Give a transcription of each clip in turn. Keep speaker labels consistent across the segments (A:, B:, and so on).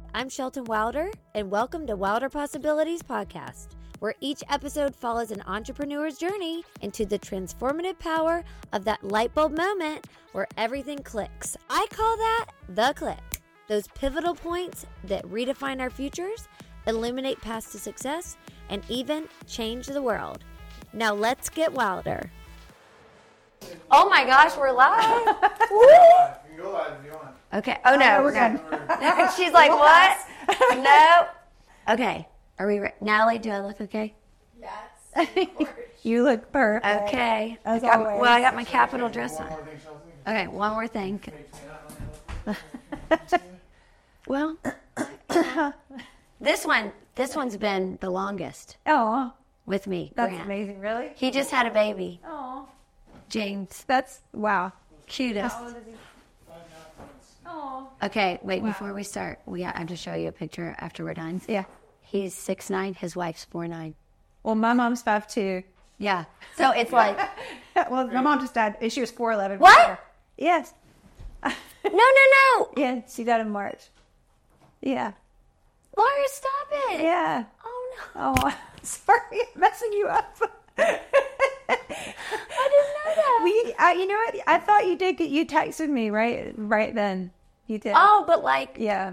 A: I'm Shelton Wilder, and welcome to Wilder Possibilities Podcast, where each episode follows an entrepreneur's journey into the transformative power of that light bulb moment where everything clicks. I call that the click. Those pivotal points that redefine our futures, illuminate paths to success, and even change the world. Now let's get wilder. Oh my gosh, we're live.
B: You can go live if you want.
A: Okay. Oh no, we're good. She's like, what? No. Okay. Are we ready? Natalie, do I look okay?
C: Yes. You look perfect.
A: Okay.
C: As
A: I
C: always.
A: got my Capitol dress on.
B: One more thing, Chelsea.
A: Okay, one more thing. Well, this one's been the longest
C: Oh,
A: with me.
C: that's
A: Grant.
C: amazing. Really?
A: He just had a baby,
C: Oh,
A: James.
C: that's wow.
A: Cutest.
C: How old is he? Oh.
A: Okay, wait, before we start, I have to show you a picture after we're done.
C: Yeah.
A: He's 6'9", his wife's 4'9".
C: Well, my mom's 5'2".
A: Yeah. So it's like,
C: Well, my mom just died. She was 4'11".
A: What?
C: Yes.
A: no.
C: Yeah, she died in March. Yeah.
A: Laura, stop it.
C: Yeah.
A: Oh, no.
C: Oh, sorry, I'm messing you up.
A: I didn't know that.
C: You know what? I thought you did. You texted me right then. You did.
A: Oh, but like,
C: Yeah.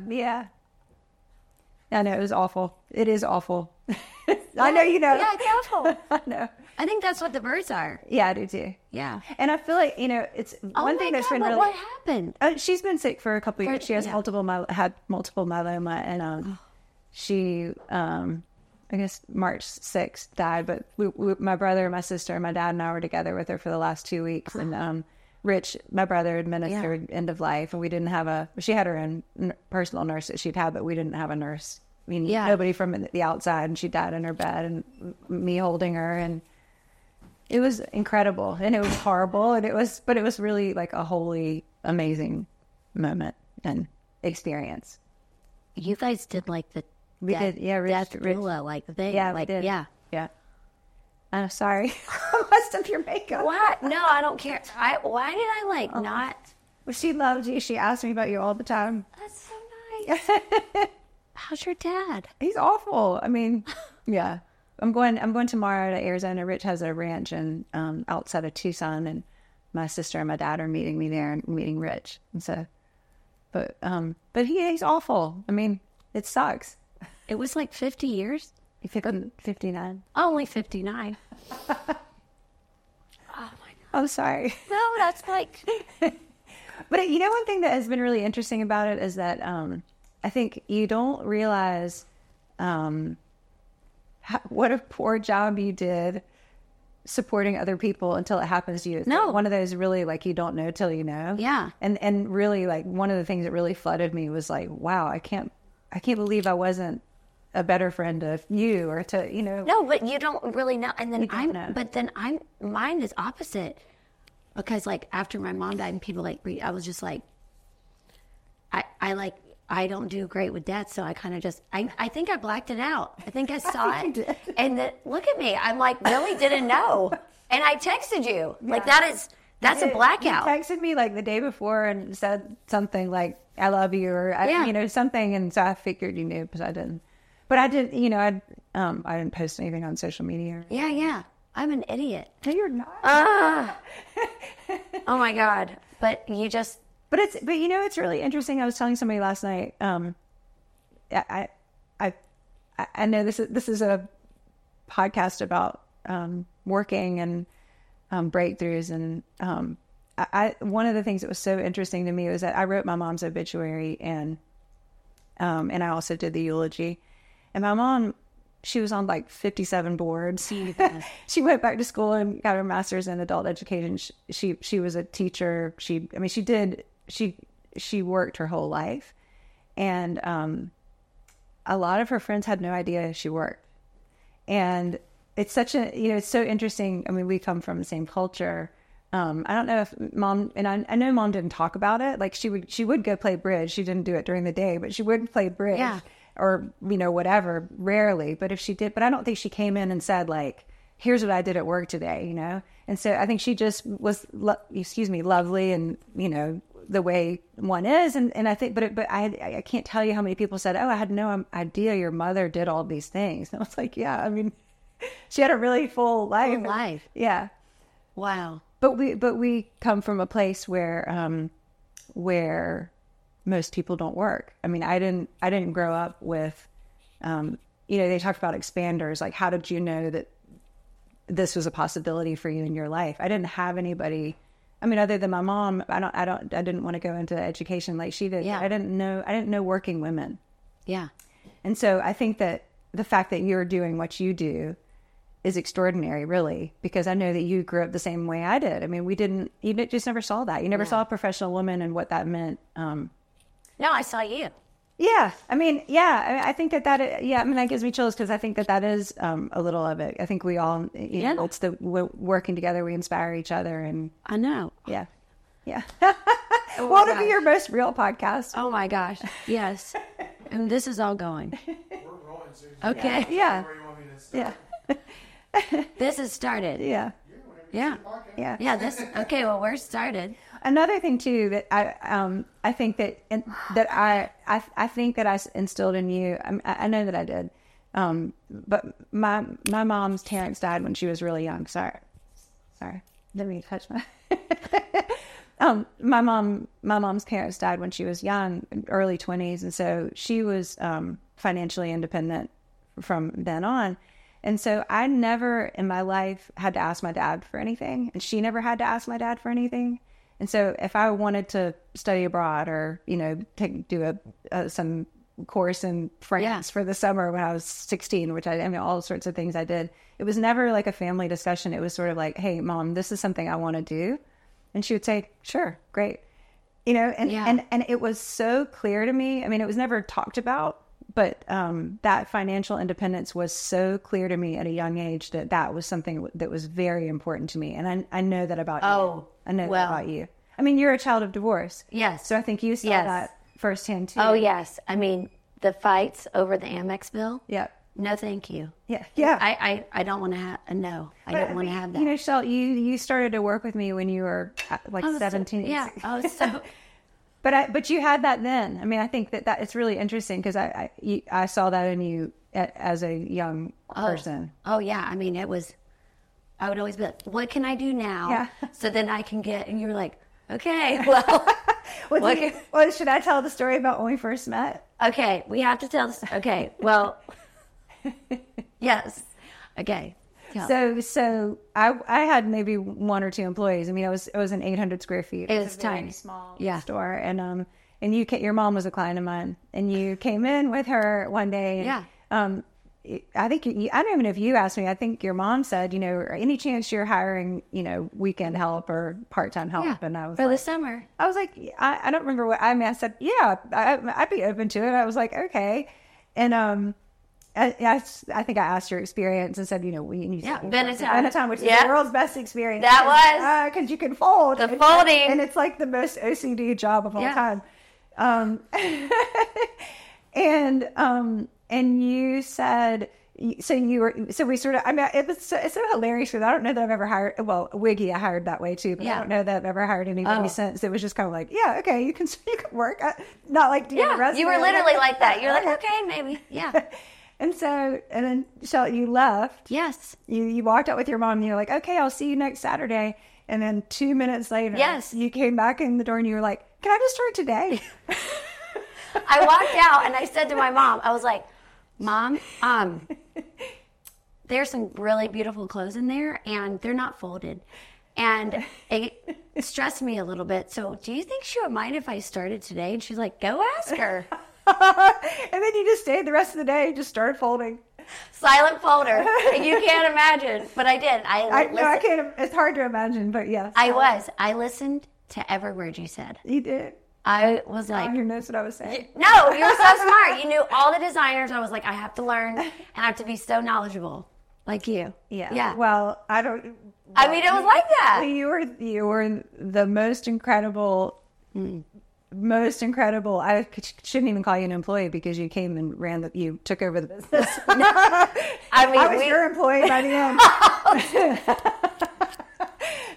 C: I know, it was awful. It is awful. I know you know.
A: yeah, it's awful.
C: I know.
A: I think that's what the birds are.
C: Yeah, I do too.
A: Yeah.
C: And I feel like, it's
A: Oh
C: one
A: my
C: thing that's
A: God,
C: been
A: but
C: really.
A: what happened?
C: She's been sick for a couple of years. She has
A: yeah.
C: multiple myeloma, and she, I guess March 6th died. But my brother, my sister, my dad, and I were together with her for the last 2 weeks. And Rich, my brother, administered end of life, and we didn't have she had her own personal nurse that she'd had, but we didn't have a nurse. I mean, nobody from the outside, and she died in her bed, and me holding her, and it was incredible, and it was horrible, and it was really like a holy, amazing moment and experience.
A: You guys did like the
C: We did, yeah,
A: death
C: Rich.
A: doula, like the thing.
C: Yeah,
A: like,
C: we did.
A: Yeah.
C: Yeah. I'm sorry. I messed up your makeup.
A: What? No, I don't care. Why did I not?
C: Well, she loved you. She asked me about you all the time.
A: That's so nice. How's your dad?
C: He's awful. I mean, yeah. I'm going tomorrow to Arizona. Rich has a ranch outside of Tucson, and my sister and my dad are meeting me there and meeting Rich. And so, but he's awful. I mean, it sucks.
A: It was like 50 years.
C: 59.
A: Only 59. Oh my God.
C: I'm sorry.
A: No, that's like.
C: But one thing that has been really interesting about it is that I think you don't realize what a poor job you did supporting other people until it happens to you. It's
A: No.
C: like one of those really like you don't know till you know.
A: Yeah.
C: And really like one of the things that really flooded me was like, wow, I can't believe I wasn't a better friend of you or to
A: No, but you don't really know. And then
C: You don't know.
A: mine is opposite. Because like after my mom died and people I was just like, I don't do great with death. So I kind of just, I think I blacked it out. I think I saw
C: You
A: it.
C: did.
A: And then look at me. I'm like, really didn't know. And I texted you. Like that's a blackout.
C: You texted me like the day before and said something like, I love you or, something. And so I figured you knew, but I didn't. But I did, I didn't post anything on social media.
A: Yeah. I'm an idiot.
C: No, you're not.
A: Oh my God. But you just,
C: But it's really interesting. I was telling somebody last night. I know this is a podcast about working and breakthroughs, and one of the things that was so interesting to me was that I wrote my mom's obituary, and I also did the eulogy. And my mom, she was on like 57 boards. She went back to school and got her master's in adult education. She was a teacher. She worked her whole life, and a lot of her friends had no idea she worked. And it's such it's so interesting. I mean, we come from the same culture. I don't know if mom, and I know mom didn't talk about it. Like she would go play bridge. She didn't do it during the day, but she would play bridge.
A: Yeah.
C: Or, whatever, rarely. But if she did, but I don't think she came in and said like, here's what I did at work today, And so I think she just was, lovely and, the way one is. And I think, but I can't tell you how many people said, oh, I had no idea your mother did all these things. And I was like, yeah, I mean, she had a really full life.
A: Full life.
C: Yeah.
A: Wow.
C: But we come from a place where most people don't work. I mean, I didn't grow up with, they talk about expanders. Like, how did you know that this was a possibility for you in your life? I didn't have anybody. I mean, other than my mom, I didn't want to go into education like she did.
A: Yeah.
C: I didn't know working women.
A: Yeah.
C: And so I think that the fact that you're doing what you do is extraordinary, really, because I know that you grew up the same way I did. I mean, you just never saw that. You never saw a professional woman and what that meant.
A: No, I saw you.
C: Yeah. I mean, yeah, I think that I mean, that gives me chills because I think that is a little of it. I think we all, it's working together, we inspire each other. And
A: I know.
C: Yeah. Yeah.
A: Oh
C: Well, it'll be your most real podcast.
A: Oh my gosh. Yes. And this is all going.
B: We're rolling, Susan.
A: Okay.
C: Yeah.
B: Where you want me to start?
C: Yeah.
A: This has started.
C: Yeah.
A: Yeah.
C: Yeah.
A: Yeah. Okay. Well, we're started.
C: Another thing too that I think that I think that I instilled in you. I know that I did, but my mom's parents died when she was really young. Sorry, let me touch my. My mom's parents died when she was young, early 20s, and so she was financially independent from then on. And so I never in my life had to ask my dad for anything, and she never had to ask my dad for anything. And so if I wanted to study abroad or, do some course in France for the summer when I was 16, which I mean, all sorts of things I did, it was never like a family discussion. It was sort of like, hey, Mom, this is something I want to do. And she would say, sure, great. And it was so clear to me. I mean, it was never talked about, but that financial independence was so clear to me at a young age that was something that was very important to me. And I know that about you. I know that about you. I mean, you're a child of divorce.
A: Yes.
C: So I think you saw that firsthand too.
A: Oh, yes. I mean, the fights over the Amex bill.
C: Yeah.
A: No, thank you.
C: Yeah. Yeah.
A: I don't want to have, no, I don't want to have that.
C: Shel, you started to work with me when you were like 17.
A: Yeah. Oh, so.
C: But you had that then. I mean, I think that it's really interesting because I saw that in you as a young person.
A: Oh, yeah. I mean, I would always be like, what can I do now?
C: Yeah.
A: So then I can get, and you were like, okay, well.
C: Well, should I tell the story about when we first met?
A: Okay, we have to tell this. Okay, well, yes. Okay. Yeah.
C: So I had maybe one or two employees. I mean, it was an 800 square feet.
A: It was
C: a very
A: tiny.
C: Small
A: Yeah.
C: store. And your mom was a client of mine, and you came in with her one day. And,
A: Yeah.
C: I think I don't even know if you asked me. I think your mom said, any chance you're hiring, weekend help or part-time help?
A: Yeah.
C: And I was
A: for
C: like,
A: the summer.
C: I was like, I don't remember what I mean. I said, yeah, I'd be open to it. I was like, okay. And I think I asked your experience and said, Benetton, which is the world's best experience.
A: That was
C: because you can fold.
A: The folding,
C: and it's like the most OCD job of all time. And you said, so we sort of, I mean, it's so hilarious because I don't know that I've ever hired, well, Wiggy I hired that way too, but I don't know that I've ever hired anybody since. It was just kind of like, yeah, okay, you can work. Not like, do you have a resume?
A: You were literally like that. You're like, okay, maybe. Yeah.
C: And then Shel, you left.
A: Yes.
C: You walked out with your mom and you're like, okay, I'll see you next Saturday. And then 2 minutes later, you came back in the door and you were like, can I just start today?
A: I walked out and I said to my mom, I was like, Mom, there's some really beautiful clothes in there and they're not folded. And it stressed me a little bit. So do you think she would mind if I started today? And she's like, go ask her.
C: And then you just stayed the rest of the day and just started folding.
A: Silent folder. You can't imagine. But I did.
C: I can't. It's hard to imagine, but yes.
A: I listened to every word you said.
C: You did.
A: I was like,
C: you knows what I was saying.
A: No, you were so smart. You knew all the designers. I was like, I have to learn and I have to be so knowledgeable, like you.
C: Yeah. Well, I don't.
A: I mean, it was like that.
C: You were the most incredible. Most incredible. I shouldn't even call you an employee because you came and you took over the business. I was your employee by the end.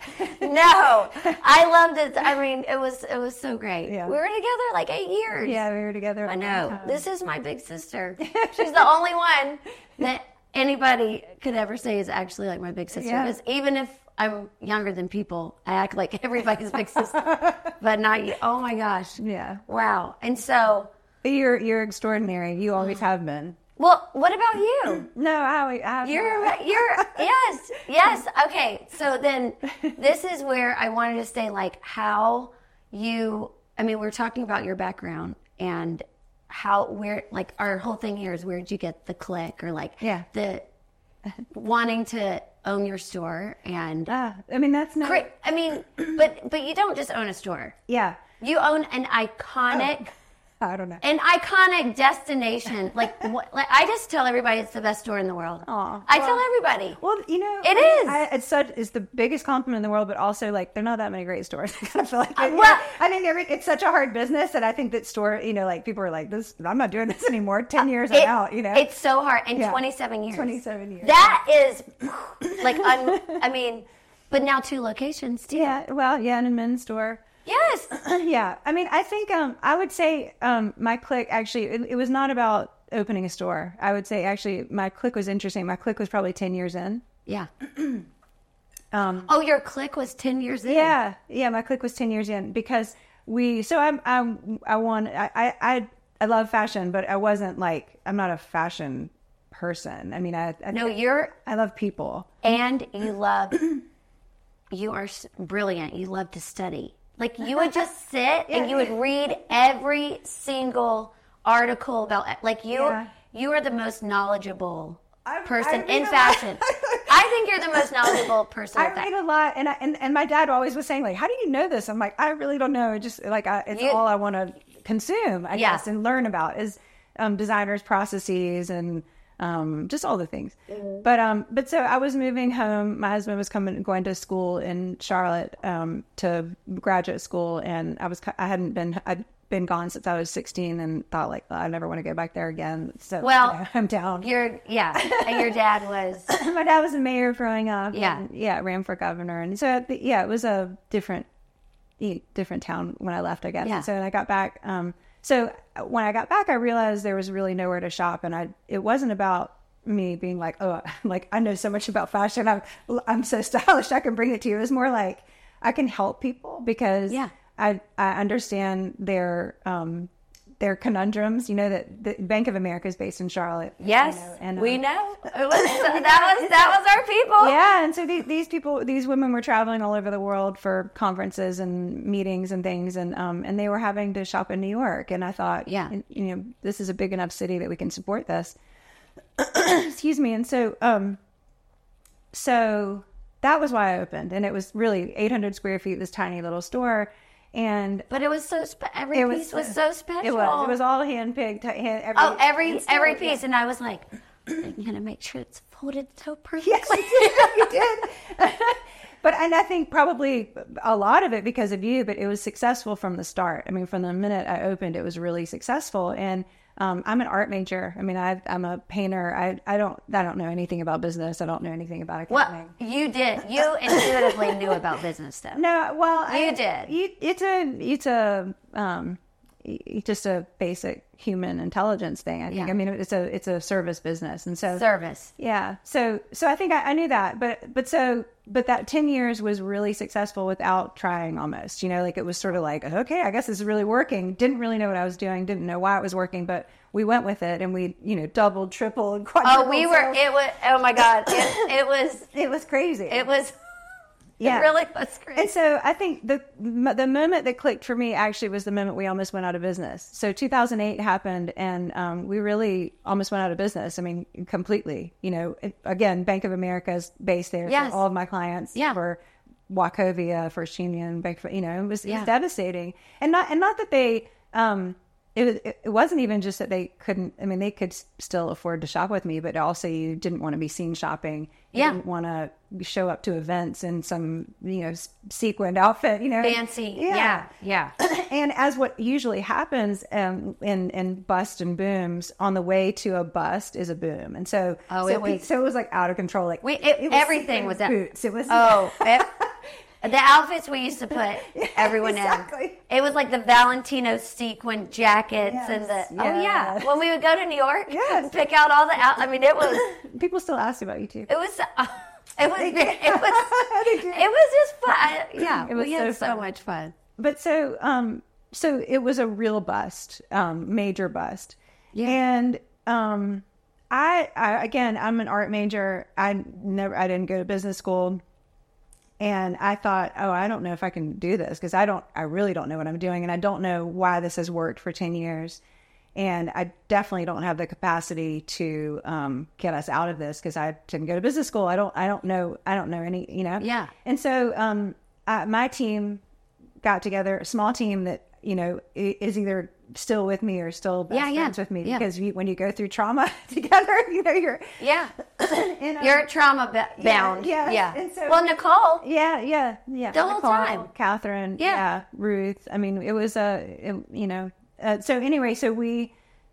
A: No, I loved it. I mean, it was so great.
C: Yeah.
A: We were together like 8 years.
C: Yeah, we were together.
A: I know. This is my big sister. She's the only one that anybody could ever say is actually like my big sister.
C: Yeah.
A: Because even if I'm younger than people, I act like everybody's big sister. But not you. Oh my gosh.
C: Yeah.
A: Wow. And so,
C: You're extraordinary. You always have been.
A: well, what about you?
C: No, I
A: You're yes. Okay. So then this is where I wanted to say, like, how you, I mean, we're talking about your background and where, like, our whole thing here is where did you get the click or like the wanting to own your store and
C: I mean, that's not.
A: I mean, but you don't just own a store.
C: Yeah.
A: You own an iconic.
C: I don't know.
A: An iconic destination. Like I just tell everybody it's the best store in the world.
C: Aw.
A: I tell everybody.
C: Well, you know,
A: It is.
C: It's the biggest compliment in the world, but also like there are not that many great stores. I kind of feel like
A: well-
C: I think it's such a hard business, and I think that store, you know, like people are like this. I'm not doing this anymore. 10 years I'm out. You know,
A: It's so hard. And
C: Yeah.
A: 27 years.
C: 27 years.
A: That is like I mean, but now 2 locations too.
C: Yeah. Well, yeah, in a men's store.
A: Yes.
C: Yeah. I mean, I think I would say my click actually it was not about opening a store. I would say actually my click was interesting. My click was probably 10 years in.
A: Yeah. Oh, your click was 10 years in.
C: Yeah, yeah. My click was 10 years in because I love fashion, but I'm not a fashion person. I mean, I love people.
A: And you are brilliant. You love to study. Like you would just sit and you would read every single article about, like you are the most knowledgeable person in fashion. I think you're the most knowledgeable person.
C: I read a lot, and my dad always was saying like, "How do you know this?" I'm like, "I really don't know. It just like it's all I want to consume, I guess, and learn about is designers' processes and just all the things." Mm-hmm. But so I was moving home. My husband was going to school in Charlotte to graduate school, and I'd been gone since I was 16 and thought like, I never want to go back there again. So I'm down.
A: And your dad was
C: my dad was a mayor growing up.
A: Yeah.
C: And, ran for governor. And so, it was a different town when I left, I guess.
A: Yeah.
C: And so when I got back, so when I got back, I realized there was really nowhere to shop. And it wasn't about me being like, oh, like I know so much about fashion. I'm so stylish. I can bring it to you. It was more like I can help people because I understand their conundrums. You know that the Bank of America is based in Charlotte.
A: Yes,
C: you know, and,
A: we know. That was our people.
C: Yeah, and so these women were traveling all over the world for conferences and meetings and things, and they were having to shop in New York. And I thought, this is a big enough city that we can support this. Excuse me. And so that was why I opened, and it was really 800 square feet, this tiny little store.
A: But it was so every piece was so special.
C: It was all handpicked.
A: Every piece, and I was like, I'm gonna make sure it's folded so perfectly.
C: Yes, you did. And I think probably a lot of it because of you, but it was successful from the start. I mean, from the minute I opened, it was really successful. And I'm an art major. I mean, I'm a painter. I don't know anything about business. I don't know anything about accounting.
A: Well, you did. You intuitively knew about business stuff.
C: No, well,
A: you did.
C: It's just a basic human intelligence thing. I think.
A: Yeah.
C: I mean, it's a service business, and so
A: service.
C: Yeah. So I think I knew that, but that 10 years was really successful without trying almost, like it was sort of like, okay, I guess this is really working. Didn't really know what I was doing. Didn't know why it was working, but we went with it and we, doubled, tripled, quadrupled.
A: Oh my God.
C: It was crazy.
A: It was.
C: Yeah.
A: It really was crazy.
C: And so I think the moment that clicked for me actually was the moment we almost went out of business. So 2008 happened and we really almost went out of business. I mean, completely, again, Bank of America is based there.
A: Yes.
C: So all of my clients were Wachovia, First Union, Bank, it was devastating. And not that they, it wasn't even just that they couldn't, I mean, they could still afford to shop with me, but also you didn't want to be seen shopping. You didn't want to show up to events in some, sequined outfit,
A: Fancy. Yeah.
C: And as what usually happens in bust and booms, on the way to a bust is a boom. And so, it was like out of control. Like
A: everything was that.
C: Boots. It was.
A: The outfits we used to put everyone
C: exactly.
A: in. It was like the Valentino sequin jackets and the oh yeah. When we would go to New York, pick out all the I mean, it was.
C: People still ask about you too.
A: It was. It was just fun. Yeah,
C: it was
A: we had
C: so
A: so much fun.
C: But so it was a real bust, major bust.
A: Yeah.
C: And I again, I'm an art major. I didn't go to business school. And I thought, oh, I don't know if I can do this because I really don't know what I'm doing. And I don't know why this has worked for 10 years. And I definitely don't have the capacity to get us out of this because I didn't go to business school. I don't know any,
A: Yeah.
C: And so my team got together, a small team that, is either still with me or still best friends with me because when you go through trauma together, you're
A: you're trauma bound. Yeah. And so, well, Nicole.
C: Yeah.
A: The whole
C: Nicole,
A: time.
C: Catherine. Yeah. Ruth. I mean, it was so anyway, so we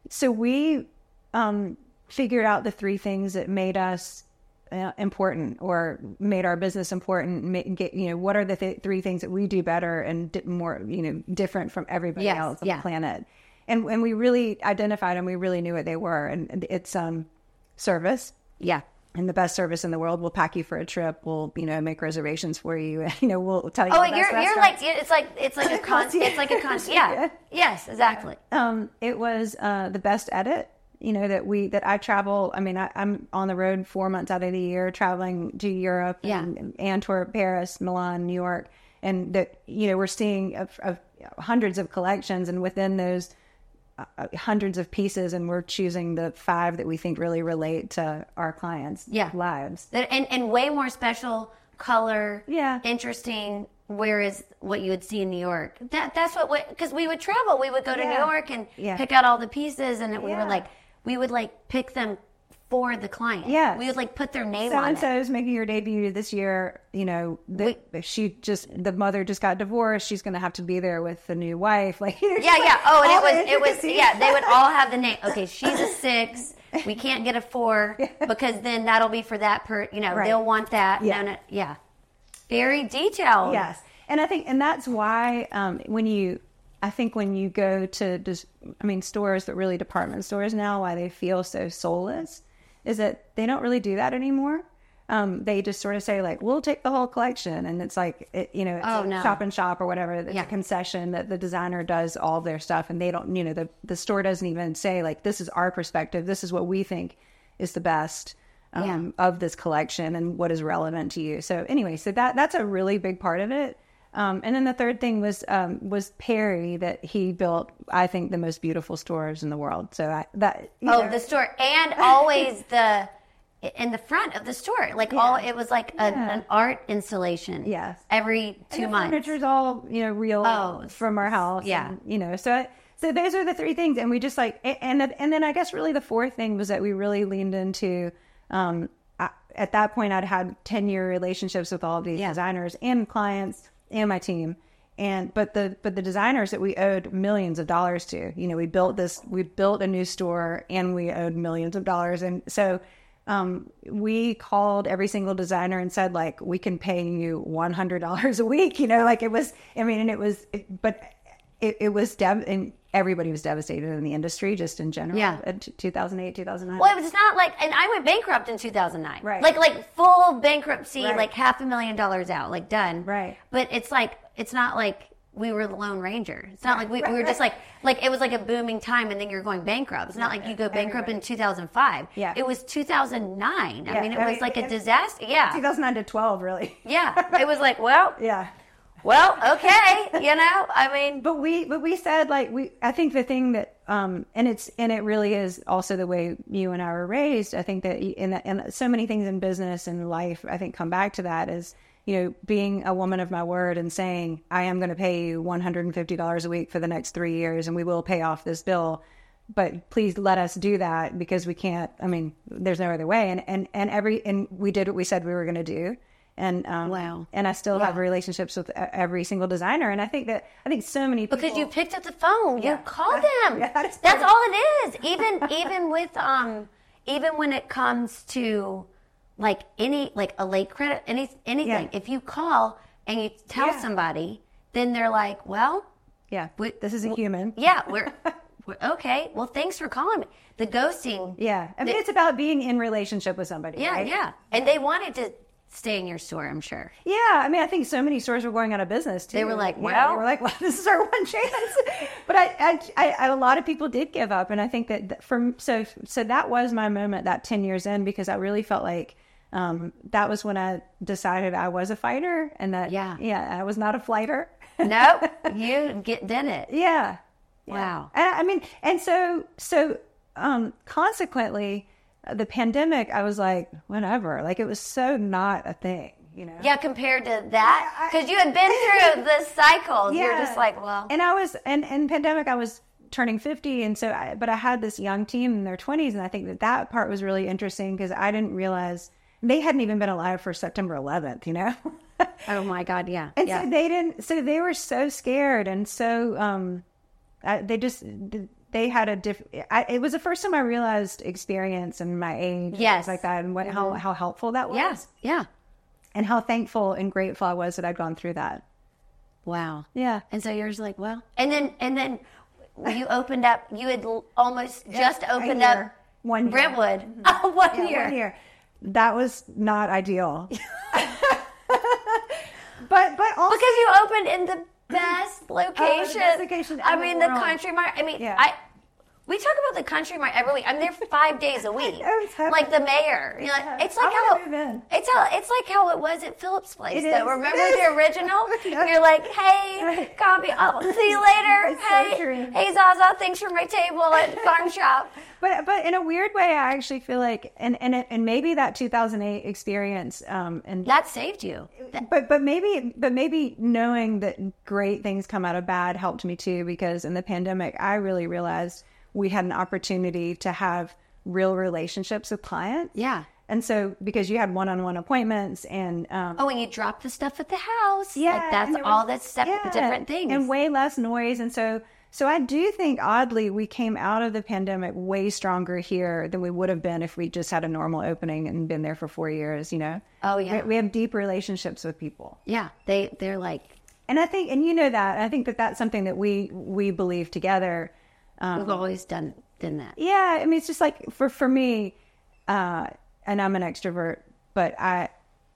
C: figured out the three things that made us important or made our business important. What are the three things that we do better and more, different from everybody else on the planet. And we really identified and we really knew what they were. And it's service. Yeah. And the best service in the world. We'll pack you for a trip. We'll, make reservations for you. We'll tell you. Oh,
A: you're like it's like a concierge. Yeah. Yes, exactly.
C: It was the best edit. That I travel. I mean, I'm on the road 4 months out of the year, traveling to Europe, and Antwerp, Paris, Milan, New York, and that we're seeing hundreds of collections, and within those hundreds of pieces, and we're choosing the 5 that we think really relate to our clients' lives,
A: and way more special color, interesting. Whereas what you would see in New York, that's what because we would travel, we would go to New York and pick out all the pieces, and we would pick them for the client. Yeah, we would put their name on it.
C: So-and-so's making her debut this year. The mother just got divorced. She's going to have to be there with the new wife. Oh,
A: and it was they would all have the name. Okay, she's a 6. We can't get a 4 because then that'll be for that they'll want that. Yeah. Very detailed.
C: Yes. And I think, and that's why when you go to stores, but really department stores now, why they feel so soulless is that they don't really do that anymore. They just sort of say we'll take the whole collection. And it's shop and shop or whatever. It's a concession that the designer does all their stuff. And they don't, the store doesn't even say this is our perspective. This is what we think is the best of this collection and what is relevant to you. So anyway, that's a really big part of it. And then the third thing was Perry, that he built, I think, the most beautiful stores in the world. So
A: the store, and always in the front of the store, it was an art installation. Yes, every 2 months.
C: Furniture's all real from our house. Yeah, and, so those are the three things, and we just and then I guess really the fourth thing was that we really leaned into. At that point, I'd had 10-year relationships with all of these designers and clients and my team, but the designers that we owed millions of dollars to. We built a new store and we owed millions of dollars, and so we called every single designer and said we can pay you $100 a week. It was and everybody was devastated in the industry, just in general. Yeah, 2008, 2009.
A: Well, it was not and I went bankrupt in 2009. Right. Full bankruptcy, right. $500,000 out, done. Right. But it's not we were the Lone Ranger. It's not we were just it was a booming time, and then you're going bankrupt. It's not you go bankrupt in 2005. Yeah. It was 2009. Yeah. I mean, it was a disaster. Yeah.
C: 2009 to 12, really.
A: Yeah. It was well. Yeah. Well, okay,
C: but we said I think the thing that and it really is also the way you and I were raised. I think that and so many things in business and life, I think, come back to that is being a woman of my word and saying I am going to pay you $150 a week for the next 3 years, and we will pay off this bill, but please let us do that because we can't. There's no other way, and we did what we said we were going to do. And and I still have relationships with every single designer, and I think so many people,
A: because you picked up the phone, you called them. That's all it is. Even with even when it comes to any a late credit, anything, if you call, and you tell somebody, then they're like, well,
C: Yeah. This is a human.
A: yeah, we're okay. Well, thanks for calling me. The ghosting.
C: Yeah. I mean, it's about being in relationship with somebody.
A: Yeah,
C: right?
A: yeah. And they wanted to stay in your store, I'm sure.
C: Yeah, I mean, I think so many stores were going out of business too.
A: They were like,
C: Yeah,
A: well-
C: they were like, well, this is our one chance. But I a lot of people did give up, and I think that so that was my moment, that 10 years in, because I really felt like that was when I decided I was a fighter, and that I was not a flighter.
A: No, you did it.
C: Yeah.
A: Wow.
C: And I mean, and so consequently, the pandemic, I was like, whatever. Like, it was so not a thing, you know?
A: Yeah, compared to that, because you had been through the cycle.
C: Yeah.
A: You're just like, well.
C: And I was, and in pandemic, I was turning 50. And so, but I had this young team in their 20s. And I think that part was really interesting because I didn't realize they hadn't even been alive for September 11th, you know?
A: Oh my God, yeah.
C: And so they were so scared. And so they had it was the first time I realized experience and my age,
A: yes,
C: like that, and how helpful that was.
A: Yes, yeah,
C: and how thankful and grateful I was that I'd gone through that.
A: Wow.
C: Yeah.
A: And so you're just like, well, and then you opened up. You had almost just opened up
C: 1 year.
A: Brentwood.
C: Mm-hmm.
A: Oh, 1 year.
C: 1 year. That was not ideal. but also
A: because you opened in the best location.
C: the best location
A: I
C: in
A: mean,
C: the
A: the
C: world.
A: country market. I mean,
C: Yeah.
A: we talk about the country market every week. I'm there 5 days a week.
C: It's heaven.
A: Like the mayor. You know, it's like
C: I wanna move in.
A: it's like how it was at Philip's Place.
C: It
A: Though.
C: is.
A: Remember
C: It is.
A: the original?
C: Yeah.
A: You're like, hey, copy. I'll see you later.
C: It's so
A: Hey,
C: true.
A: hey, Zaza, thanks for my table at Farm Shop.
C: But in a weird way, I actually feel like, and maybe that 2008 experience, and
A: That saved you.
C: but maybe knowing that great things come out of bad helped me too, because in the pandemic, I really realized we had an opportunity to have real relationships with clients.
A: Yeah.
C: And so, because you had one-on-one appointments and
A: Oh, and you dropped the stuff at the house.
C: yeah,
A: Like that's
C: and there
A: all
C: was-
A: that's different things.
C: and way less noise. And so I do think, oddly, we came out of the pandemic way stronger here than we would have been if we just had a normal opening and been there for 4 years. You know?
A: Oh, yeah.
C: we have deep relationships with people.
A: Yeah, they're like,
C: And I think, and you know that, I think that that's something that we believe together.
A: we've always done that.
C: Yeah, I mean, it's just like for me, and I'm an extrovert, but I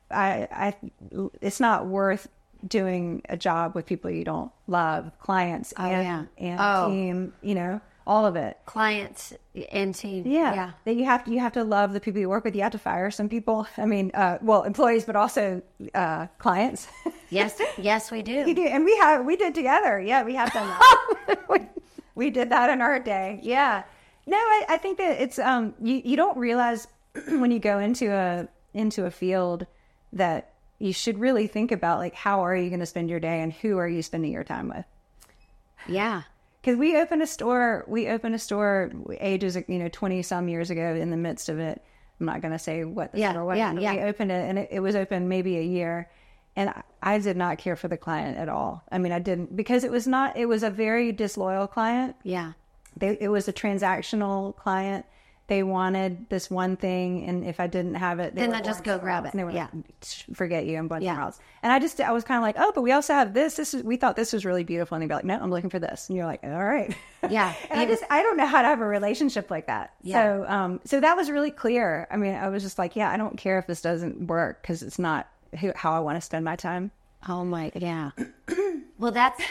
C: it's not worth doing a job with people you don't love, clients and team, you know, all of it.
A: Clients and team.
C: Yeah. That you have to love the people you work with. You have to fire some people. I mean, well, employees, but also clients.
A: Yes, we do.
C: You do, and we did together. Yeah, we have done that. we did that in our day. Yeah. No, I think that it's you don't realize when you go into a field that you should really think about, like, how are you going to spend your day and who are you spending your time with?
A: Yeah.
C: Because we opened a store ages, 20 some years ago in the midst of it. I'm not going to say what the store was.
A: Yeah.
C: We opened it and it was open maybe a year. And I did not care for the client at all. I mean, I didn't, because it was a very disloyal client.
A: Yeah.
C: It was a transactional client. They wanted this one thing, and if I didn't have it,
A: Then I just go grab it.
C: And they were
A: Yeah.
C: like, forget you, I'm going somewhere else. And I was kind of like, oh, but we also have this. We thought this was really beautiful. And they'd be like, no, I'm looking for this. And you're like, all right.
A: Yeah.
C: And I don't know how to have a relationship like that.
A: Yeah.
C: So that was really clear. I mean, I was just like, yeah, I don't care if this doesn't work because it's not how I want to spend my time.
A: Oh my, yeah. Well, that's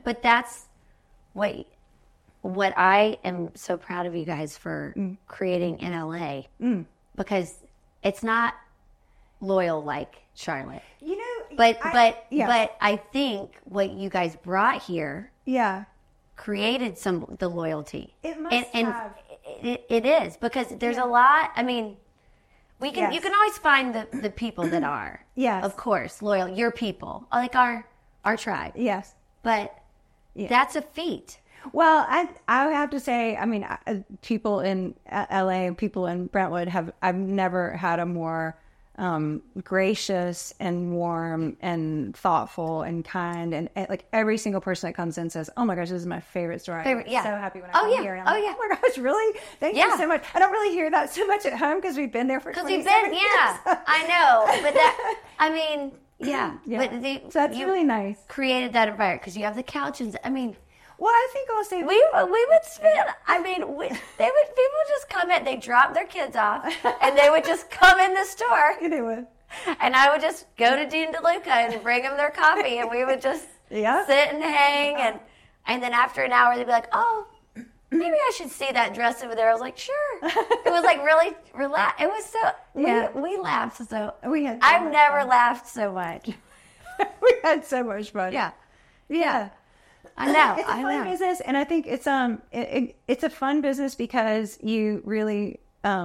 A: what I am so proud of you guys for creating in LA, because it's not loyal like Charlotte.
C: You know,
A: But I think what you guys brought here
C: yeah,
A: created the loyalty.
C: It must have.
A: It is, because there's a lot. I mean, you
C: Yes.
A: can always find the people that are,
C: Yes.
A: of course, loyal. Your people, like our tribe.
C: yes.
A: But that's a feat.
C: Well, I have to say, I mean, people in LA and people in Brentwood I've never had a more gracious and warm and thoughtful and kind, and like every single person that comes in says, "Oh my gosh, this is my favorite store." I'm so happy when I come here. And I'm like, "Oh my gosh, really? Thank you so much." I don't really hear that so much at home because we've been there for 27 years.
A: I know, but I mean, Yeah.
C: Yeah.
A: But
C: So that's
A: you
C: really nice.
A: created that environment because you have the couches. I mean,
C: Well, I think also
A: we would spend. I mean, people just come in. They drop their kids off, and they would just come in the store,
C: they would.
A: and I would just go to Dean DeLuca and bring them their coffee, and we would just
C: Yeah.
A: sit and hang, and then after an hour they'd be like, oh, maybe I should see that dress over there. I was like, sure. It was like really relaxed. It was so.
C: Yeah.
A: We laughed so.
C: We had so
A: I've
C: much
A: never
C: fun.
A: laughed so much.
C: We had so much fun.
A: Yeah.
C: Yeah.
A: I know.
C: It's a
A: I
C: fun
A: know.
C: business, and I think it's it's a fun business because you really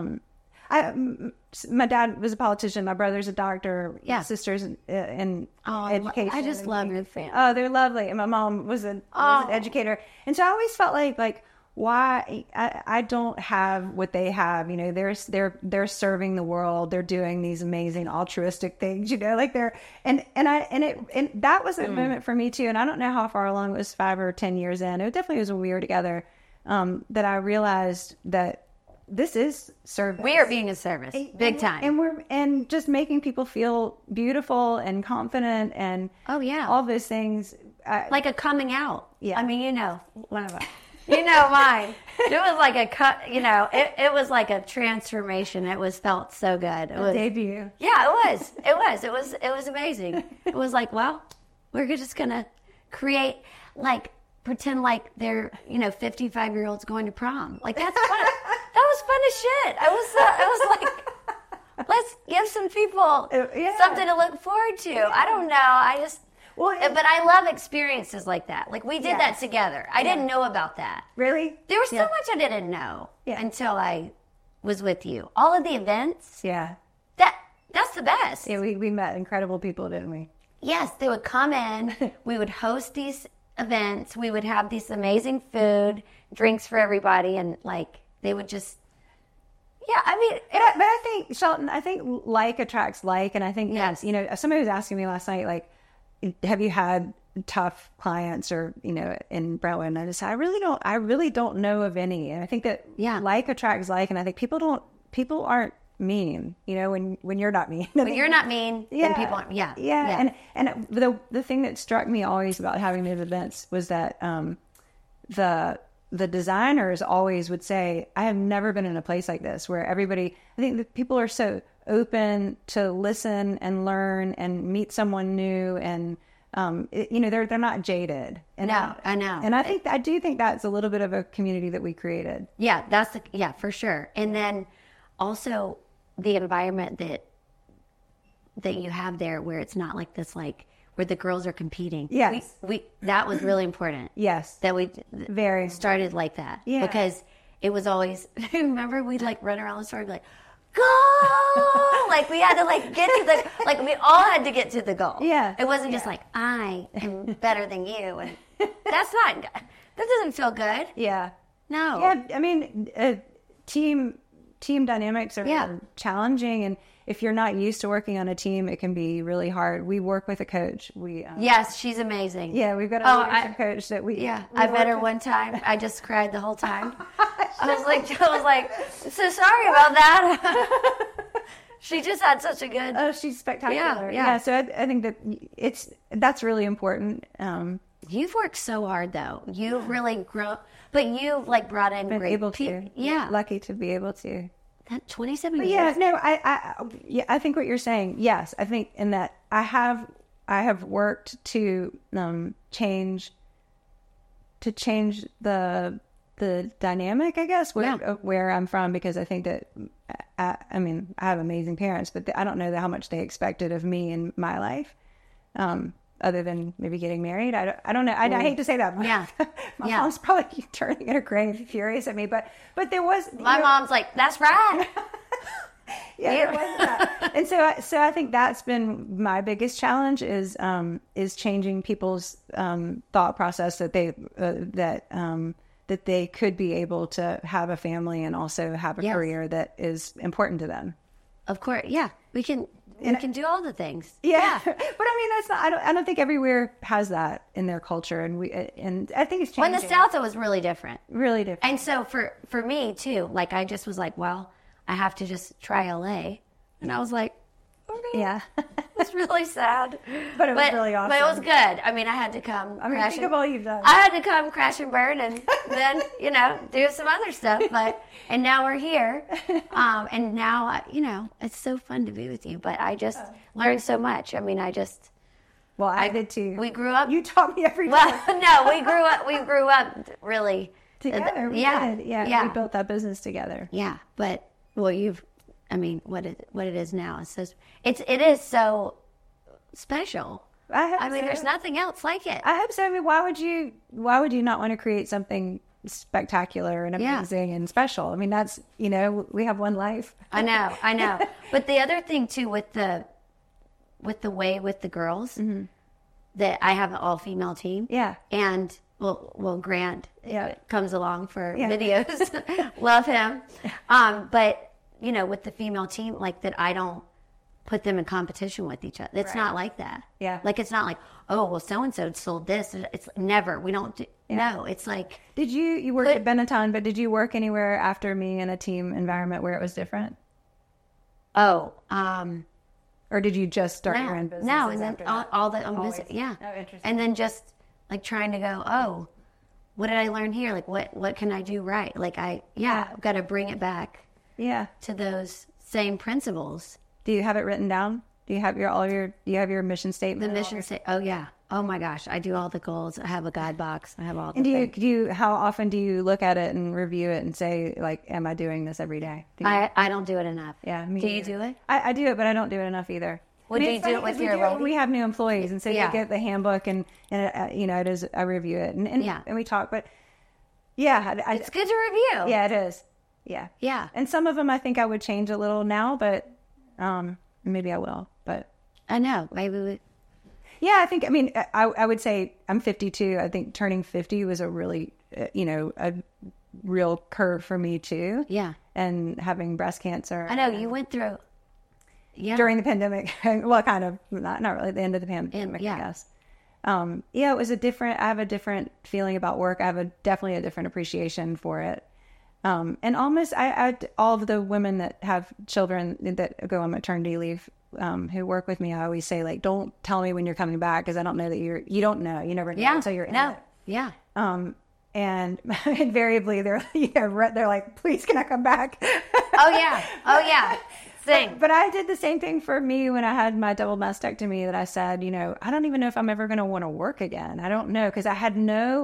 C: my dad was a politician, my brother's a doctor,
A: Yeah.
C: my sister's in
A: Oh,
C: education.
A: I just love your family.
C: Oh, they're lovely, and my mom was an educator, and so I always felt like why I don't have what they have. You know, they're serving the world, they're doing these amazing altruistic things. You know, like they're and that was a moment for me too. And I don't know how far along it was, 5 or 10 years in. It definitely was when we were together that I realized that this is service.
A: We are being a service, big time.
C: And we're just making people feel beautiful and confident and
A: Oh, yeah.
C: all those things.
A: Like a coming out.
C: Yeah.
A: I mean, one of us. You know mine. It was like it was like a transformation. It was felt so good. It was
C: debut.
A: Yeah, it was amazing. It was like, well, we're just gonna create pretend like they're 55-year-olds going to prom. Like that's fun. That was fun as shit. I was like, let's give some people something to look forward to. I don't know. But I love experiences like that. Like we did that together. I didn't know about that.
C: Really?
A: There was so much I didn't know
C: Yeah.
A: until I was with you. All of the events.
C: Yeah.
A: That's the best.
C: Yeah, we met incredible people, didn't we?
A: Yes, they would come in. We would host these events. We would have these amazing food, drinks for everybody, and they would just. Yeah, I mean,
C: But I think, Shelton, like attracts like, and I think
A: Yes.
C: somebody was asking me last night, like, have you had tough clients or in Brentwood? And I just said, I really don't know of any. And I think that like attracts like, and I think people aren't mean, when you're not mean.
A: when you're not mean, then people aren't. Yeah.
C: And the thing that struck me always about having these events was that the designers always would say, I have never been in a place like this where I think that people are so open to listen and learn and meet someone new, and they're not jaded. And
A: No, I know.
C: And I do think that's a little bit of a community that we created.
A: Yeah, for sure. And then also the environment that you have there, where it's not like this, where the girls are competing.
C: Yes.
A: we that was really important.
C: Yes.
A: That we
C: Very.
A: started like that.
C: Yeah.
A: Because it was always, remember we'd run around the store and be like, go! We had to get to the, we all had to get to the goal.
C: Yeah.
A: It wasn't just I am better than you. And that doesn't feel good.
C: Yeah.
A: No.
C: Yeah. I mean, team dynamics are challenging, and if you're not used to working on a team, it can be really hard. We work with a coach.
A: Yes, she's amazing.
C: Yeah, we've got a leadership coach that we.
A: Yeah, I met her one time. I just cried the whole time. I was like, so sorry about that. She just had such a good.
C: Oh, she's spectacular.
A: Yeah.
C: So I think that that's really important.
A: You've worked so hard, though. You've really grown, but you've brought in
C: Been
A: great
C: able
A: people.
C: to.
A: Yeah,
C: Lucky to be able to.
A: that 27
C: But
A: years.
C: yeah, no, I think what you're saying. Yes, I think in that I have worked to change the dynamic, I guess, where I'm from, because I think that I have amazing parents, but I don't know how much they expected of me in my life, other than maybe getting married. I don't know. I hate to say that. But
A: Yeah.
C: my mom's probably turning in her grave, furious at me. But there was
A: My mom's like, that's right.
C: yeah, there was that. And so I think that's been my biggest challenge is changing people's thought process that they could be able to have a family and also have a career that is important to them.
A: Of course, yeah. We can do all the things.
C: Yeah. But that's not. I don't think everywhere has that in their culture, and I think it's changing.
A: Well, in the South, it was really different.
C: Really different.
A: And so for me too, I just was like, well, I have to just try LA, and I was like, okay,
C: Yeah.
A: It's really sad.
C: But it was really awesome.
A: But it was good. I mean, I had to come
C: think of all you've done.
A: I had to come crash and burn and then, do some other stuff. And now we're here. And now, it's so fun to be with you. But I just learned so much. I mean,
C: Well, I did too.
A: We grew up.
C: You taught me everything.
A: Well, no, we grew up really.
C: Together. We did. Yeah. We built that business together.
A: Yeah. But, what it is now. It is so special. I mean, there's nothing else like it.
C: I hope so. I mean, why would you not want to create something spectacular and amazing and special? I mean, that's, we have one life.
A: I know. But the other thing too, with the girls, that I have an all-female team.
C: Yeah.
A: And Grant comes along for videos. Love him. But, with the female team, like that, I don't put them in competition with each other. It's not like that.
C: Yeah.
A: Like, it's not like, oh, well, so-and-so sold this. It's never. We don't do, no, it's like.
C: Did you worked at Benetton, but did you work anywhere after me in a team environment where it was different?
A: Oh,
C: or did you just start your own business?
A: No, and then all the own business. Yeah.
C: Oh, interesting.
A: And then just like trying to go, oh, what did I learn here? Like, what can I do right? Like, I've got to bring it back.
C: Yeah.
A: To those same principles.
C: Do you have it written down? Do you have your mission statement?
A: The mission statement. Oh yeah. Oh my gosh. I do all the goals. I have a guide box. I have all the
C: And how often do you look at it and review it and say, like, am I doing this every day?
A: I don't do it enough.
C: Yeah.
A: Do you do it?
C: I do it, but I don't do it enough either.
A: Well, do you do it with your role?
C: We have new employees, and so they get the handbook, and it is, I review it, and we talk, but
A: it's good to review.
C: Yeah, it is. Yeah.
A: Yeah.
C: And some of them I think I would change a little now, but maybe I will. But
A: I know. Maybe
C: yeah, I think, I would say I'm 52. I think turning 50 was a really, a real curve for me too. Yeah. And having breast cancer.
A: I know you went through. Yeah.
C: During the pandemic. Well, kind of, not really at the end of the pandemic, I guess. It was I have a different feeling about work. I have definitely a different appreciation for it. And almost, all of the women that have children that go on maternity leave, who work with me, I always say, like, don't tell me when you're coming back, because I don't know that you don't know. You never know until you're in it.
A: Yeah.
C: And invariably they're like, please, can I come back?
A: Oh yeah. Same.
C: But I did the same thing for me when I had my double mastectomy, that I said, I don't even know if I'm ever going to want to work again. I don't know. Cause I had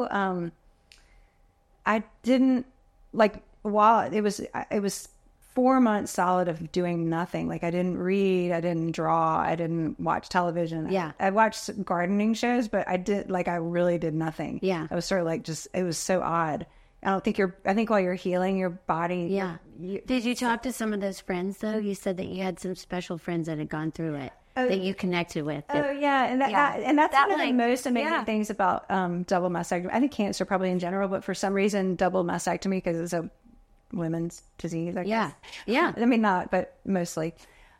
C: I didn't while it was 4 months solid of doing nothing. Like, I didn't read, I didn't draw, I didn't watch television.
A: Yeah.
C: I watched gardening shows, but I really did nothing.
A: Yeah.
C: I was sort of like, it was so odd. I think while you're healing your body.
A: Yeah. Did you talk to some of those friends though? You said that you had some special friends that had gone through it, that you connected with.
C: Yeah. And that's one of the most amazing things about double mastectomy. I think cancer probably in general, but for some reason, double mastectomy, because it's a women's disease, I guess.
A: Yeah.
C: I mean, not, but mostly.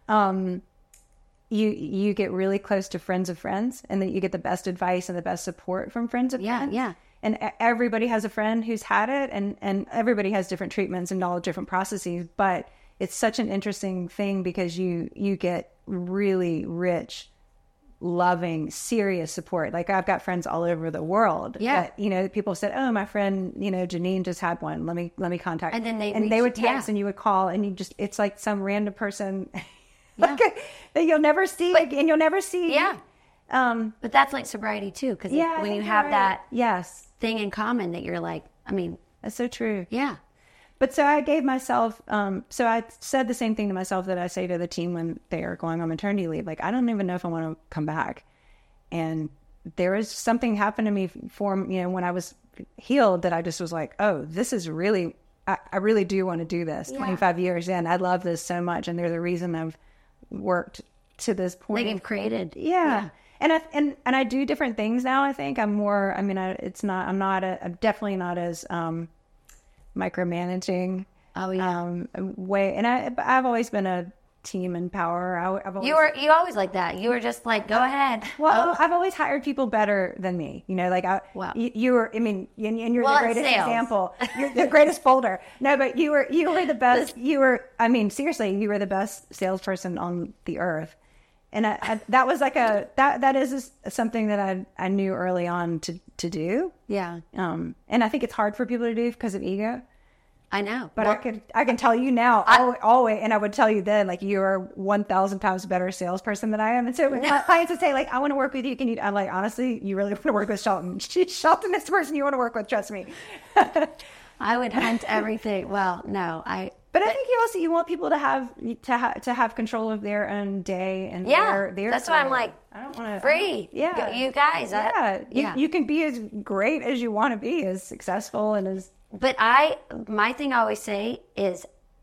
C: You get really close to friends of friends, and then you get the best advice and the best support from friends of friends.
A: Yeah.
C: And everybody has a friend who's had it, and everybody has different treatments and all different processes, but it's such an interesting thing because you get really rich, loving, serious support. Like, I've got friends all over the world.
A: Yeah.
C: That, people said, oh, my friend, Janine just had one. Let me contact.
A: And then
C: they would text and you would call, and it's like some random person that you'll never see and you'll never see.
A: Yeah. But that's like sobriety too. Cause when you have that thing in common that you're like,
C: that's so true.
A: Yeah.
C: But so I gave myself, so I said the same thing to myself that I say to the team when they are going on maternity leave. Like, I don't even know if I want to come back. And there was something happened to me when I was healed, that I just was like, oh, this is really, I really do want to do this. 25 years in, I love this so much. And they're the reason I've worked to this point.
A: Like, you've created.
C: Yeah. And I do different things now. I think I'm more, I'm definitely not as, micromanaging way. And I've always been a team empower.
A: You always like that. You were just like, go ahead.
C: Well, I've always hired people better than me. You were. And you're the greatest example. You're the greatest folder. No, but you were the best. Seriously, you were the best salesperson on the earth. that was like that is something that I knew early on to do.
A: Yeah.
C: And I think it's hard for people to do because of ego.
A: I know.
C: But I can tell you now, always, and I would tell you then, like, you are 1,000 times better salesperson than I am. And so when my clients would say, like, I want to work with you, I'm like, honestly, you really want to work with Shelton. Shelton is the person you want to work with, trust me.
A: I would hunt everything. Well, no,
C: But I think you want people to have control of their own day and their
A: that's why I'm like,
C: I don't want to
A: free.
C: Yeah,
A: you guys.
C: You can be as great as you want to be, as successful and as.
A: But my thing I always say is,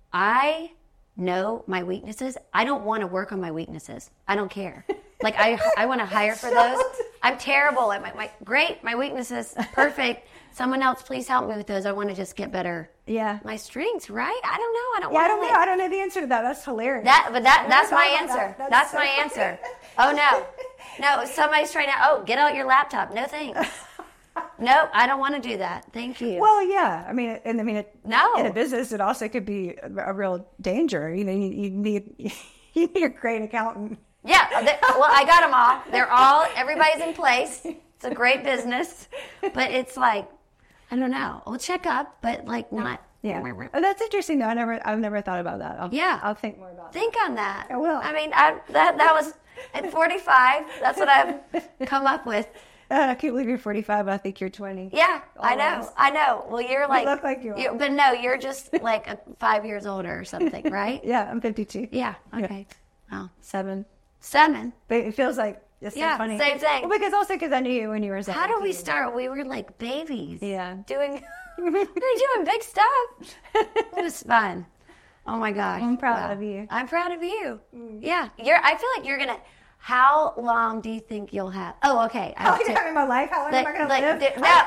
A: I know my weaknesses. I don't want to work on my weaknesses. I don't care. Like I want to hire for those. I'm terrible at my weaknesses. Perfect. Someone else, please help me with those. I want to just get better.
C: Yeah.
A: My strengths, right? I don't know.
C: I don't know. I don't know the answer to that. That's hilarious.
A: That's my answer. That's my answer. Oh no, somebody's trying to. Get out your laptop. No thanks. Nope, I don't want to do that. Thank you.
C: Well, yeah. I mean,
A: no.
C: In a business, it also could be a real danger. You know, you need a great accountant.
A: Yeah. Well, I got them all. Everybody's in place. It's a great business, but it's like, I don't know. We'll check up, but like not.
C: Yeah. Oh, that's interesting though. I've never thought about that. I'll think more about that.
A: Think on that.
C: I will.
A: I mean, that was at 45. That's what I've come up with.
C: I can't believe you're 45, but I think you're 20.
A: Yeah,
C: Almost.
A: I know. Well, you're like...
C: You look like you are.
A: But no, you're just like 5 years older or something, right?
C: Yeah, I'm 52.
A: Yeah, okay.
C: Yeah.
A: Oh.
C: 7.
A: But
C: it feels like it's so funny.
A: Same thing.
C: Well, because I knew you when you were 17.
A: How did we start? We were like babies.
C: Yeah.
A: We were doing big stuff. It was fun. Oh my gosh.
C: I'm proud of you.
A: I'm proud of you. Yeah. I feel like you're going to... How long do you think you'll have? Oh, okay.
C: How long do I have in my life? How long am I going to live?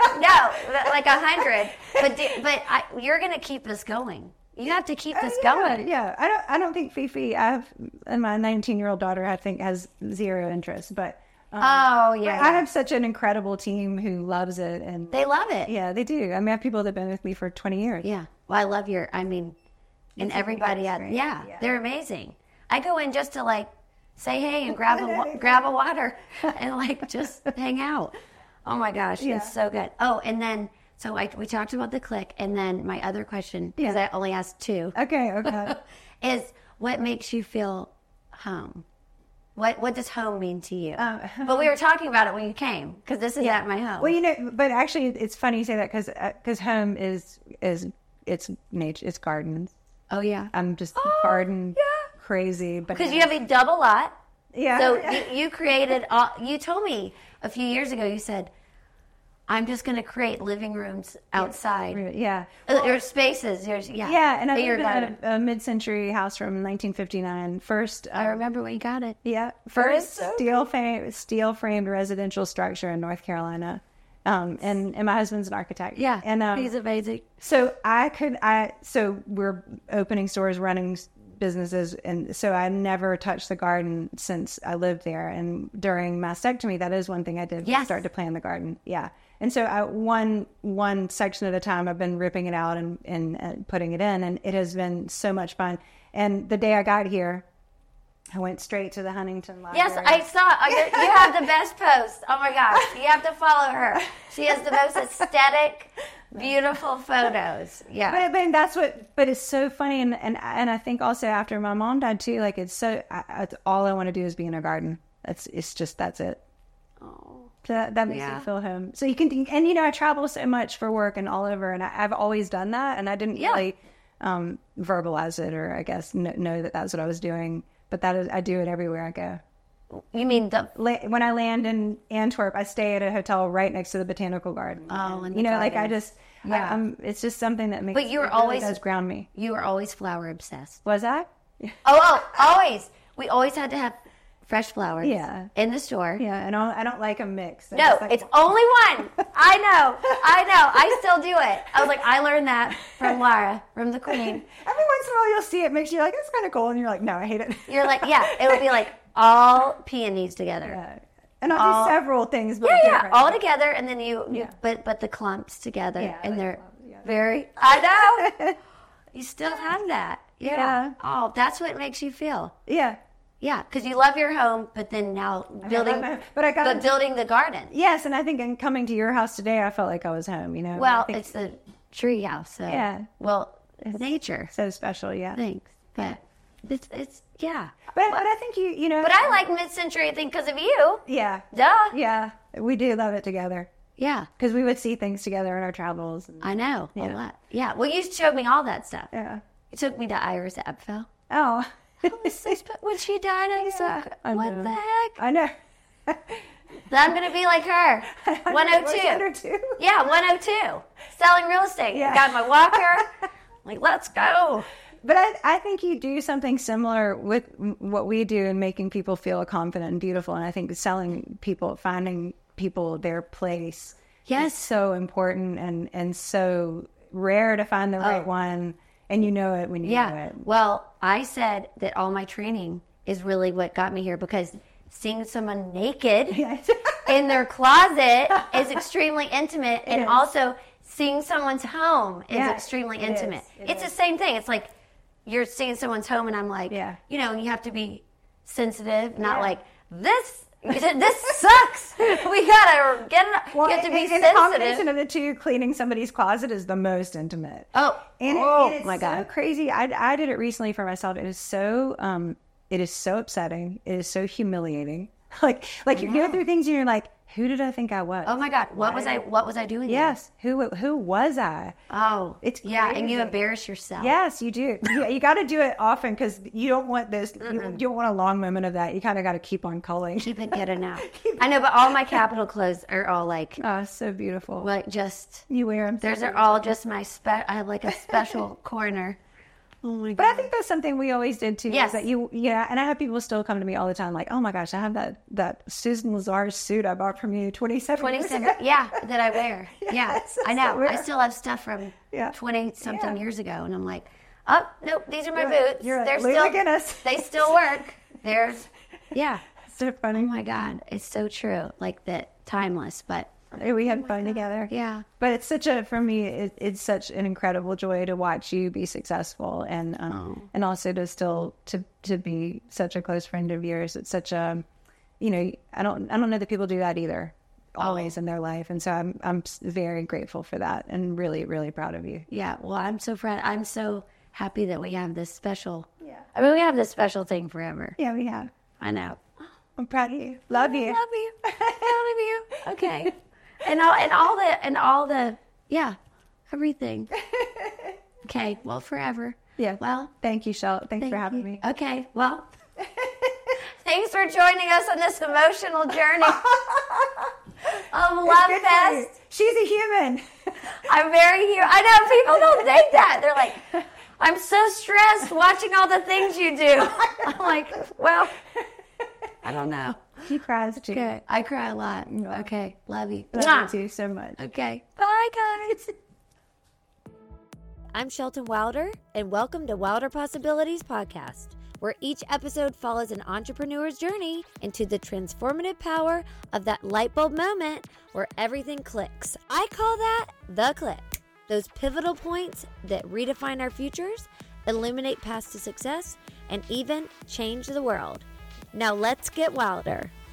A: No, like 100. But you're going to keep us going. You have to keep this going.
C: Yeah, I don't think Fifi. And my 19-year-old daughter, I think, has zero interest. But I have such an incredible team who loves it, and
A: they love it.
C: Yeah, they do. I mean, I have people that've been with me for 20 years.
A: Yeah. Well, I love and everybody they're amazing. I go in just to like say hey and grab a water and like just hang out. Oh my gosh, it's so good. Oh, and then we talked about the click, and then my other question, because I only asked 2.
C: Okay.
A: is what makes you feel home? What does home mean to you? But we were talking about it when you came, because this is not my home.
C: Well, but actually, it's funny you say that because home is it's nature, it's gardens.
A: Oh yeah,
C: I'm just garden crazy, but
A: because you have a double lot.
C: Yeah.
A: So you created. You told me a few years ago. You said, "I'm just going to create living rooms outside."
C: Yeah.
A: There's spaces.
C: Yeah, and I live in a mid-century house from 1959. First,
A: I remember when you got it.
C: Yeah, first steel-framed residential structure in North Carolina. And my husband's an architect.
A: Yeah,
C: and
A: he's amazing.
C: So so we're opening stores, running businesses, and so I never touched the garden since I lived there. And during mastectomy, that is one thing I did. Start to plant the garden. Yeah, and so one section at a time, I've been ripping it out and putting it in, and it has been so much fun. And the day I got here, I went straight to the Huntington Library.
A: Yes, I saw. You have the best post. Oh my gosh, you have to follow her. She has the most aesthetic, beautiful photos. Yeah,
C: but that's what. But it's so funny, and I think also after my mom died too. Like it's all I want to do is be in a garden. It's just that's it.
A: Oh,
C: so that makes me feel home. So you can, and I travel so much for work and all over, and I've always done that, and I didn't really verbalize it, or I guess know that that's what I was doing. But I do it everywhere I go.
A: You mean
C: when I land in Antwerp, I stay at a hotel right next to the botanical garden.
A: Oh, and
C: it's just something that makes.
A: But you were always
C: does ground me.
A: You were always flower obsessed.
C: Was I?
A: Oh, always. We always had to have fresh flowers.
C: Yeah.
A: In the store.
C: Yeah, and I don't like a mix.
A: No, it's only one. I know. I still do it. I was like, I learned that from Lara, from the Queen.
C: Every once in a while, you'll see it, makes you like, it's kind of cool, and you're like, no, I hate it.
A: You're like, it would be like all peonies together.
C: Yeah. And I'll do several things. But
A: all together, and then but the clumps together, and they're very. I know. You still have that. Yeah. Oh, that's what makes you feel.
C: Yeah.
A: Yeah, because you love your home, but then now building, but building the garden.
C: Yes, and I think in coming to your house today, I felt like I was home. You know.
A: Well, it's the tree house. So.
C: Yeah.
A: Well, it's nature.
C: So special. Yeah.
A: Thanks. But it's yeah.
C: But I think you know.
A: But I like mid-century, I think, because of you.
C: Yeah.
A: Duh.
C: Yeah, we do love it together.
A: Yeah.
C: Because we would see things together in our travels.
A: I know. A lot. Yeah. Well, you showed me all that stuff.
C: Yeah.
A: You took me to Iris Apfel.
C: Oh.
A: When she died, I was like, what the heck?
C: I know.
A: I'm going to be like her. 102.
C: 102.
A: Yeah, 102. Selling real estate.
C: Yeah.
A: Got my walker. Like, let's go.
C: But I think you do something similar with what we do in making people feel confident and beautiful. And I think finding people their place is so important and so rare to find the right one. And you know it when you know it.
A: Well, I said that all my training is really what got me here, because seeing someone naked in their closet is extremely intimate. And also seeing someone's home is extremely intimate. It's the same thing. It's like you're seeing someone's home and I'm like, you know, you have to be sensitive, not like this sucks. We gotta get it.
C: Well,
A: you have to be
C: and
A: sensitive.
C: the combination of the two, cleaning somebody's closet is the most intimate.
A: Oh,
C: and it's
A: my God,
C: so crazy. I did it recently for myself. It is so upsetting. It is so humiliating. Like you go through things and you're like, who did I think I was?
A: Oh my God, what was I doing?
C: Yes, who was I?
A: Oh,
C: it's
A: crazy. And you
C: crazy.
A: embarrass yourself.
C: Yes, you do. You got to do it often because you don't want this. You don't want a long moment of that. You kind of got to keep on culling.
A: Keep it getting out. I know, but all my Capital clothes are all like,
C: oh, so beautiful.
A: like just
C: you wear them.
A: Theirs are all just my I have like a special corner. Oh my God.
C: But I think that's something we always did too.
A: Yes.
C: Is that and I have people still come to me all the time like, oh my gosh, I have that Susan Lazar suit I bought from you 27 years ago.
A: Yeah, that I wear. Yeah,
C: Yes,
A: I know.
C: wear.
A: I still have stuff from 20-something years ago. And I'm like, oh, nope, these are my boots.
C: You're
A: They're
C: Lou
A: still,
C: McGinnis.
A: they still work. There's,
C: So funny.
A: Oh my God, it's so true. Like that, timeless, but.
C: We had fun together.
A: Yeah.
C: But it's for me, it's such an incredible joy to watch you be successful and also to still to be such a close friend of yours. It's such a, I don't know that people do that either always in their life. And so I'm very grateful for that and really, really proud of you.
A: Yeah. Well, I'm so proud. I'm so happy that we have this special. Yeah. I mean, we have this special thing forever.
C: Yeah, we have.
A: I know.
C: I'm proud of you. Love you.
A: Love you. Proud of you. Okay. And all the everything. Okay, well, forever.
C: Yeah.
A: Well,
C: thank you, Shel. Thanks for having me.
A: Okay, well, thanks for joining us on this emotional journey of Love Fest.
C: She's a human.
A: I'm very human. I know people don't think that. They're like, I'm so stressed watching all the things you do. I'm like, well, I don't know.
C: She cries too.
A: Okay, I cry a lot. Okay, love you.
C: Love you too so much.
A: Okay, bye guys. I'm Shelton Wilder, and welcome to Wilder Possibilities Podcast, where each episode follows an entrepreneur's journey into the transformative power of that light bulb moment where everything clicks. I call that the click. Those pivotal points that redefine our futures, illuminate paths to success, and even change the world. Now let's get wilder.